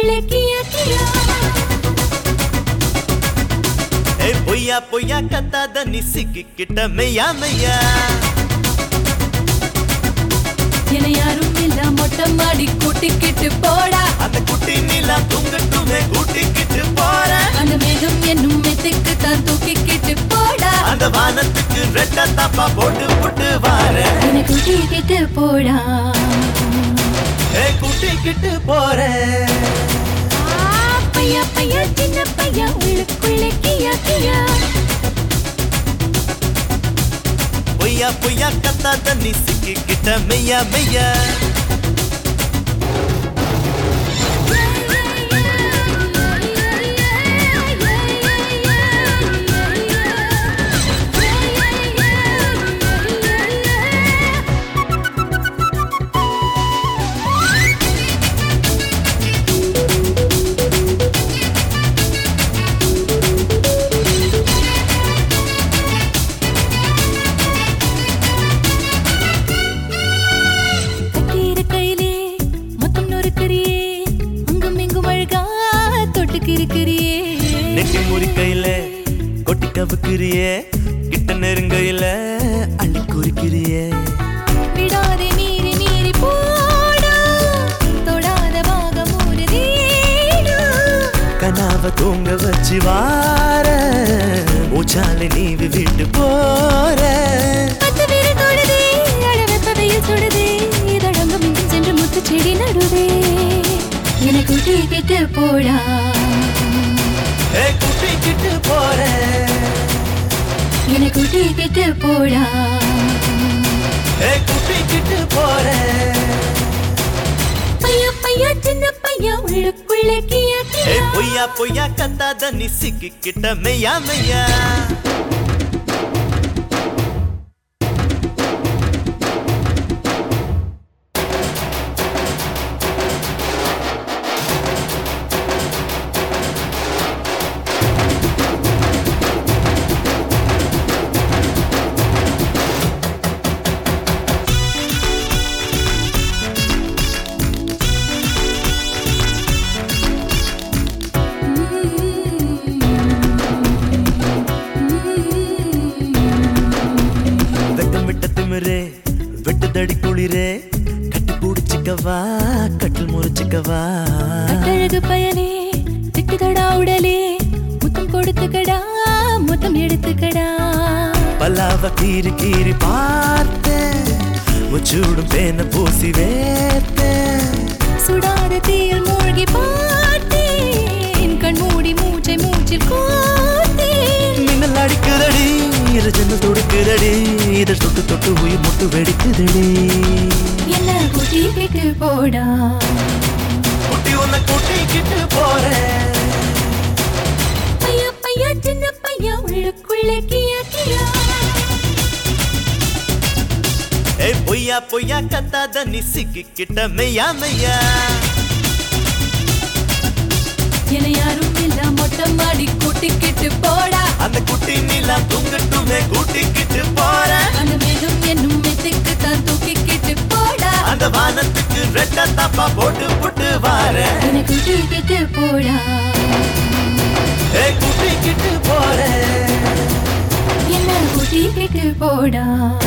உள்ளுக்குள்ளே கியா கியா ஏ பொய்யா பொய்யா கத்தாத நீ சிக்கிக்கிட்ட மெய்யா மெய்யா என யாரும் இல்ல மொட்டை மாடி கூட்டிக்கிட்டு போடா அந்த குட்டி நீலா தூங்கட்டுமே கூட்டிக்கிட்டு போற அந்த மேகம் என்னும் மெத்துக்கு தான் தூக்கிக்கிட்டு போடா அந்த வானத்துக்கு ரெட்ட தாப்பா போட்டு போட்டு வார என கூட்டிக்கிட்டு போடா ஏ கூட்டிக்கிட்டு போற பையா பையா சின்ன பையா உள்ளுக்குள்ளே கியா கியா பொய்யா பொய்யா கத்தாத நீ சிக்கிக்கிட்ட மெய்யா மெய்யா நெட்டி முறி கையில கொட்டி கவுக்கிறியே கிட்ட நெருங்கையில அள்ளி குறிக்கிறியே விடாதே மீறி மீறி போடா தொடாத பாகம் ஊறுதேடா கனாவ தூங்க வச்சு வார மூச்சால நீ விட்டு போற பத்து பேரு தொடுதே அழவெப்பதையில் சுடுதே இதழங்கம் இங்கும் சென்று முத்து செடி நடுதே என கூட்டிக்கிட்டு போடா ஏ கூட்டிக்கிட்டு போற என கூட்டிக்கிட்டு போடா ஏ கூட்டிக்கிட்டு போற பையா பையா சின்ன பையா உள்ளுக்குள்ளே கியா ஏ கியா பொய்யா பொய்யா கத்தாத நீ சிக்கிக்கிட்ட மெய்யா மெய்யா வெட்டுதடி குளிரே கட்டி பூடிச்சிக்கவா கட்டில் முறிச்சிக்கவா கட்டழகு பயலே திட்டுதடா உடலே முத்தம் கொடுத்துக்கடா முத்தம் எடுத்துக்கடா பல்லாவ கீறி கீறி பார்த்தேன் முச்சூடும் பேன பூசி வேர்த்தேன் சுடாத தீயில் மூழ்கி பார்த்தேன் கண் மூடி மூச்சை மூச்சில் கோத்தேன் மின்னல் அடிக்குதடி இரஜன தொடுக்குதடி இதழ் தொட்டு தொட்டு உயிர் முட்டு வெடிக்குதடி என்ன கூட்டிக்கிட்டு போடா குட்டி உன்னை கூட்டிக்கிட்டு போறேன் பையா பையா சின்ன பையா உள்ளுக்குள்ளே கியா கியா ஏ பொய்யா பொய்யா கத்தாத நீ சிக்கிக்கிட்ட மெய்யா மெய்யா என யாரும் இல்ல மொட்டை மாடி கூட்டிக்கிட்டு போடா அந்த குட்டி நீலா தூங்கட்டுமே கூட்டிக்கிட்டு போற அந்த மேகம் என்னும் மெத்துக்கு தான் தூக்கிக்கிட்டு போடா அந்த வானத்துக்கு ரெட்ட தாப்பா போட்டு போட்டு வார என கூட்டிக்கிட்டு போடா ஏ கூட்டிக்கிட்டு போற என்ன கூட்டிக்கிட்டு போடா